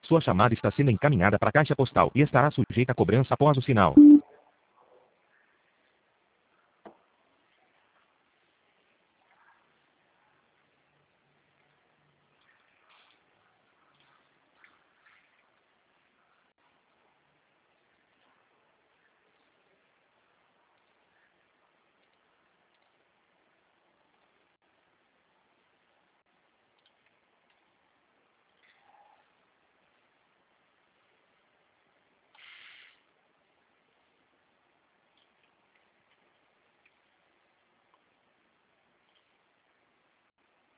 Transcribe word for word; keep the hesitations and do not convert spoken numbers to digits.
Sua chamada está sendo encaminhada para a caixa postal e estará sujeita a cobrança após o sinal.